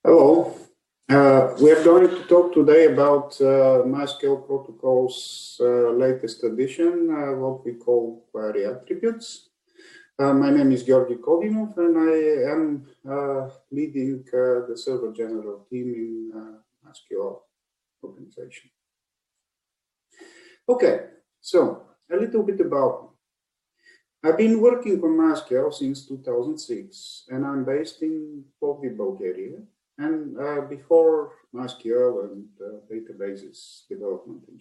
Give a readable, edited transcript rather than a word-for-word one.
Hello. We are going to talk today about MySQL protocol's latest edition, what we call query attributes. My name is Georgi Kodinov, and I am leading the Server General team in MySQL organization. Okay, so a little bit about me. I've been working on MySQL since 2006, and I'm based in Plovdiv, Bulgaria. And before MySQL and databases development in